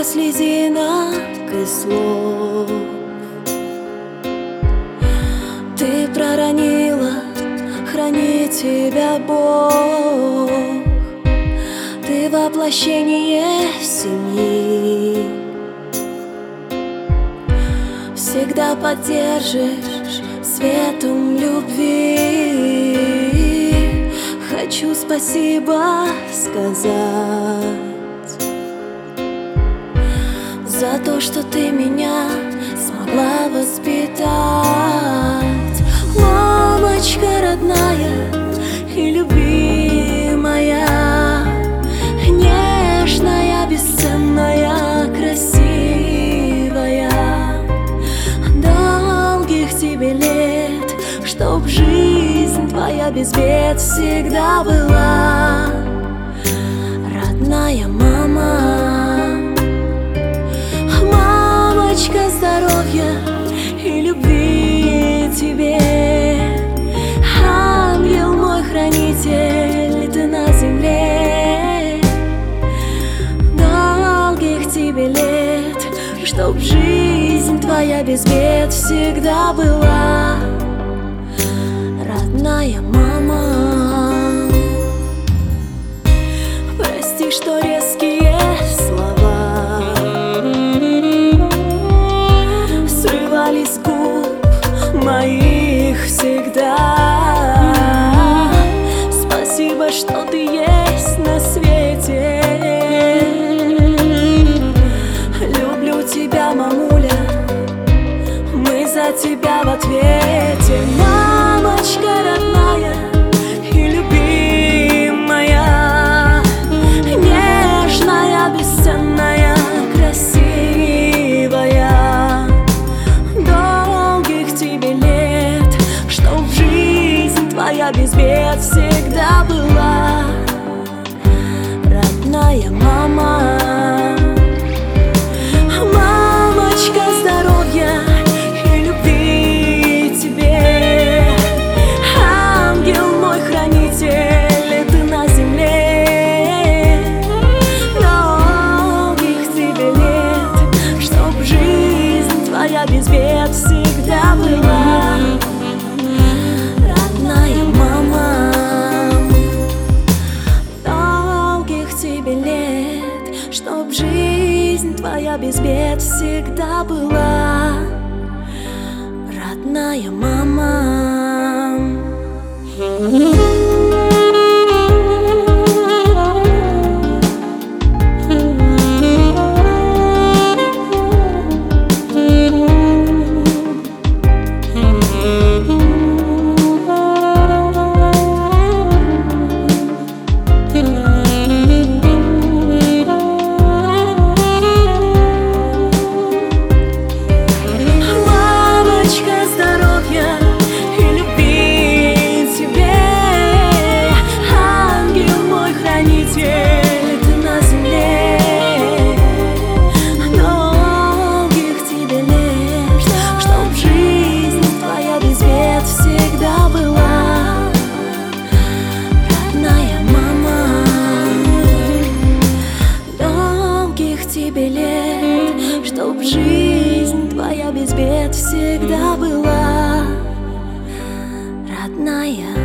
столько слезинок и слов ты проронила, хранит тебя Бог. Ты воплощение семьи, всегда поддержишь светом любви. Хочу спасибо сказать за то, что ты меня смогла воспитать. Мамочка родная и любимая, нежная, бесценная, красивая. Долгих тебе лет, чтоб жизнь твоя без бед всегда была. Родная мама, мамочка здоровья и любви тебе. Ангел мой хранитель, ты на земле. Долгих тебе лет, чтоб жизнь твоя без бед всегда была. Родная мама, прости, что резкие слова срывались с губ моих всегда. Спасибо, что ты есть на свете. Люблю тебя, мамуля, мы за тебя в ответе. Мамочка родная и любимая, нежная, бесценная, красивая. Долгих тебе лет, чтоб жизнь твоя без бед всегда была. Родная мама, мамочка здоровья и любви тебе. Ангел мой хранитель, ты на земле. Долгих тебе лет, чтоб жизнь твоя без бед всегда была. Родная мама, долгих тебе лет, чтоб жизнь твоя без бед всегда была. Родная мама. Чтоб жизнь твоя без бед всегда была. Родная